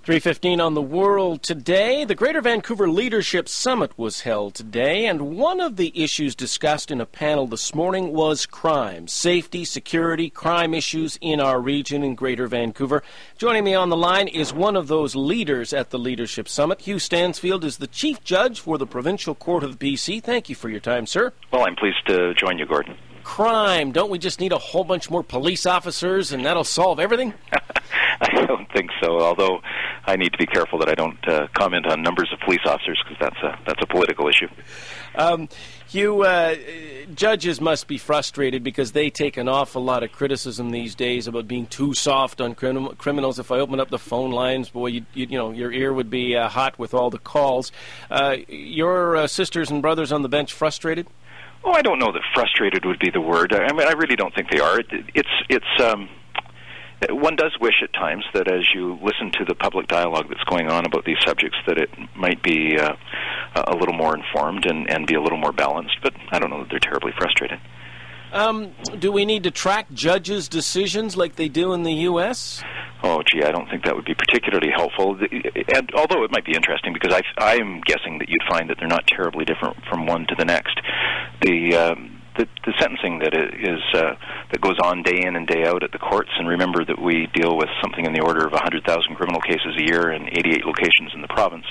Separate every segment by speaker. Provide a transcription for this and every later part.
Speaker 1: 3:15 on the World today. The Greater Vancouver Leadership Summit was held today, and one of the issues discussed in a panel this morning was crime, safety, security, crime issues in our region in Greater Vancouver. Joining me on the line is one of those leaders at the Leadership Summit. Hugh Stansfield is the Chief Judge for the Provincial Court of BC. Thank you for your time, sir.
Speaker 2: Well, I'm pleased to join you, Gordon.
Speaker 1: Crime. Don't we just need a whole bunch more police officers and that'll solve everything?
Speaker 2: I don't think so, although I need to be careful that I don't comment on numbers of police officers because that's a political issue.
Speaker 1: Hugh, judges must be frustrated because they take an awful lot of criticism these days about being too soft on criminals. If I open up the phone lines, boy, your ear would be hot with all the calls. Your sisters and brothers on the bench frustrated?
Speaker 2: Oh, I don't know that frustrated would be the word. I mean, I really don't think they are. One does wish at times that as you listen to the public dialogue that's going on about these subjects, that it might be a little more informed and be a little more balanced, but I don't know that they're terribly frustrated.
Speaker 1: Do we need to track judges' decisions like they do in the U.S.?
Speaker 2: Oh, gee, I don't think that would be particularly helpful, and although it might be interesting, because I'm guessing that you'd find that they're not terribly different from one to the next. The sentencing that goes on day in and day out at the courts, and remember that we deal with something in the order of 100,000 criminal cases a year in 88 locations in the province,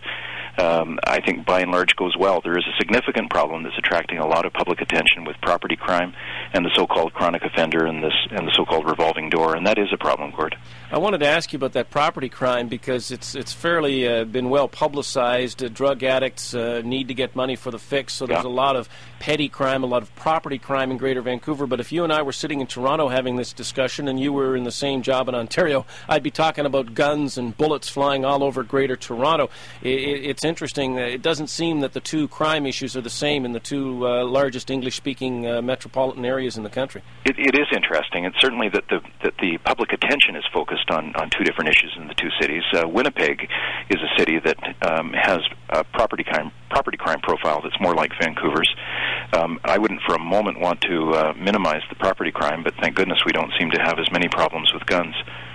Speaker 2: I think by and large goes well. There is a significant problem that's attracting a lot of public attention with property crime and the so-called chronic offender and the so-called revolving door, and that is a problem, Gord.
Speaker 1: I wanted to ask you about that property crime because it's fairly been well publicized. Drug addicts need to get money for the fix, so there's a lot of petty crime, a lot of property crime in Greater Vancouver. But if you and I were sitting in Toronto having this discussion and you were in the same job in Ontario, I'd be talking about guns and bullets flying all over Greater Toronto. It's interesting. It doesn't seem that the two crime issues are the same in the two largest English-speaking metropolitan areas in the country.
Speaker 2: It is interesting. It's certainly that the public attention is focused on two different issues in the two cities. Winnipeg is a city that has a property crime profile that's more like Vancouver's. I wouldn't for a moment want to minimize the property crime, but thank goodness we don't seem to have as many problems with guns.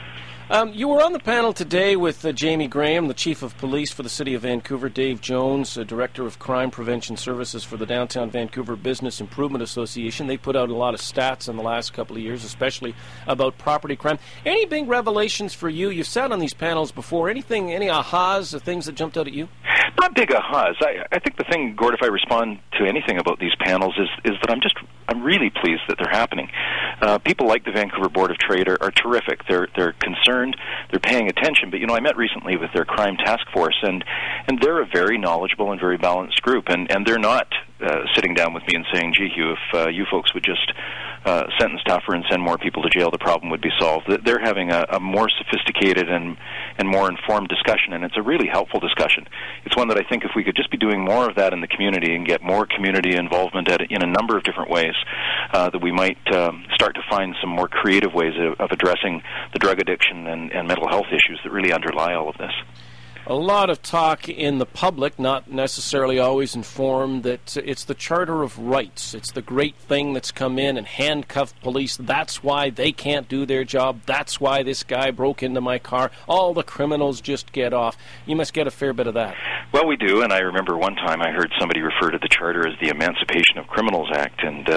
Speaker 1: You were on the panel today with Jamie Graham, the Chief of Police for the City of Vancouver, Dave Jones, Director of Crime Prevention Services for the Downtown Vancouver Business Improvement Association. They put out a lot of stats in the last couple of years, especially about property crime. Any big revelations for you? You've sat on these panels before. Any ahas, things that jumped out at you?
Speaker 2: Not big ahas. I think the thing, Gord, if I respond to anything about these panels is that I'm really pleased that they're happening. People like the Vancouver Board of Trade are terrific. They're concerned. They're paying attention. But, I met recently with their crime task force, and they're a very knowledgeable and very balanced group. And they're not sitting down with me and saying, gee, Hugh, if you folks would just sentence tougher and send more people to jail, the problem would be solved. They're having a more sophisticated and more informed discussion, and it's a really helpful discussion. It's one that I think if we could just be doing more of that in the community and get more community involvement in a number of different ways, that we might start to find some more creative ways of addressing the drug addiction and mental health issues that really underlie all of this.
Speaker 1: A lot of talk in the public, not necessarily always informed, that it's the Charter of Rights. It's the great thing that's come in and handcuffed police. That's why they can't do their job. That's why this guy broke into my car. All the criminals just get off. You must get a fair bit of that.
Speaker 2: Well, we do, and I remember one time I heard somebody refer to the Charter as the Emancipation of Criminals Act, and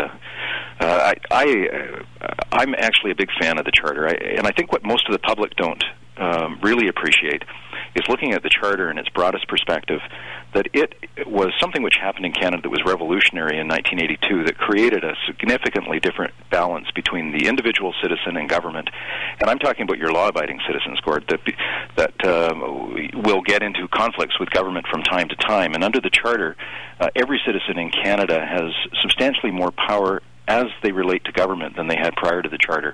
Speaker 2: I'm actually a big fan of the Charter. And I think what most of the public don't really appreciate is looking at the Charter in its broadest perspective, that it was something which happened in Canada that was revolutionary in 1982 that created a significantly different balance between the individual citizen and government. And I'm talking about your law-abiding citizens, Gord, that will get into conflicts with government from time to time. And under the Charter, every citizen in Canada has substantially more power as they relate to government than they had prior to the Charter.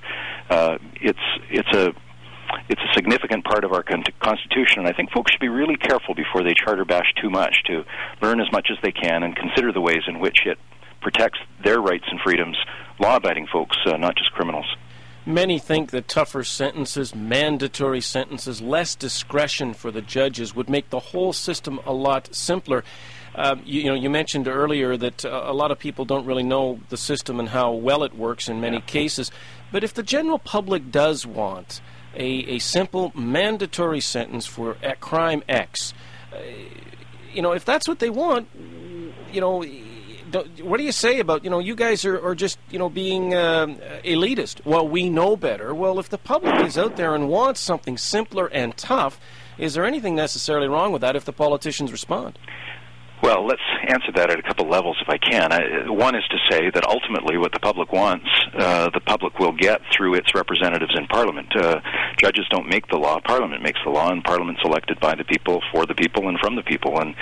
Speaker 2: It's a significant part of our Constitution, and I think folks should be really careful before they charter bash too much, to learn as much as they can and consider the ways in which it protects their rights and freedoms, law-abiding folks, not just criminals.
Speaker 1: Many think that tougher sentences, mandatory sentences, less discretion for the judges would make the whole system a lot simpler. You mentioned earlier that a lot of people don't really know the system and how well it works in many cases. But if the general public does want a simple mandatory sentence for crime X. If that's what they want, what do you say about, you guys are just, being elitist? Well, we know better. Well, if the public is out there and wants something simpler and tough, is there anything necessarily wrong with that if the politicians respond?
Speaker 2: Well, let's answer that at a couple levels if I can. One is to say that ultimately what the public wants, the public will get through its representatives in Parliament. Judges don't make the law. Parliament makes the law, and Parliament's elected by the people, for the people, and from the people. And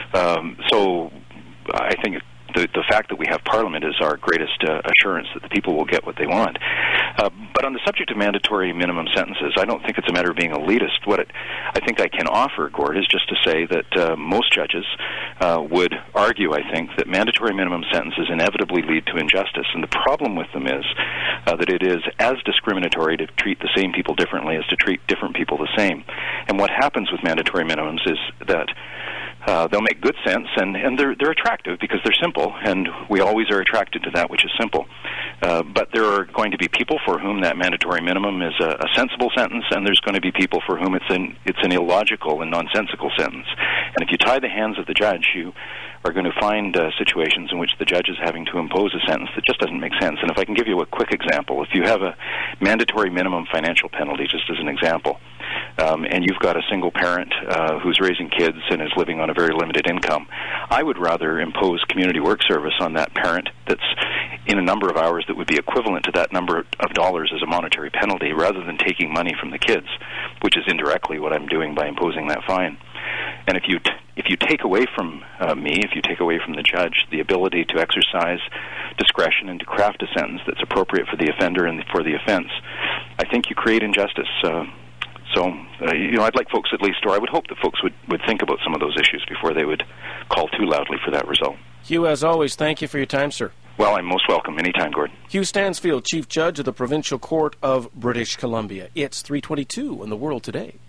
Speaker 2: so I think the fact that we have Parliament is our greatest assurance that the people will get what they want. But on the subject of mandatory minimum sentences, I don't think it's a matter of being elitist. I think I can offer, Gord, is just to say that most judges would argue, I think, that mandatory minimum sentences inevitably lead to injustice. And the problem with them is that it is as discriminatory to treat the same people differently as to treat different people the same. And what happens with mandatory minimums is that they'll make good sense, and they're attractive because they're simple, and we always are attracted to that which is simple. But there are going to be people for whom that mandatory minimum is a sensible sentence, and there's going to be people for whom it's an illogical and nonsensical sentence. And if you tie the hands of the judge, you are going to find situations in which the judge is having to impose a sentence that just doesn't make sense. And if I can give you a quick example, if you have a mandatory minimum financial penalty, just as an example, and you've got a single parent who's raising kids and is living on a very limited income, I would rather impose community work service on that parent that's in a number of hours that would be equivalent to that number of dollars as a monetary penalty, rather than taking money from the kids, which is indirectly what I'm doing by imposing that fine. And if you take away from me, if you take away from the judge the ability to exercise discretion and to craft a sentence that's appropriate for the offender and for the offense, I think you create injustice. I'd like folks at least, or I would hope that folks would think about some of those issues before they would call too loudly for that result.
Speaker 1: Hugh, as always, thank you for your time, sir.
Speaker 2: Well, I'm most welcome. Anytime, Gordon.
Speaker 1: Hugh Stansfield, Chief Judge of the Provincial Court of British Columbia. It's 3:22 in the World Today.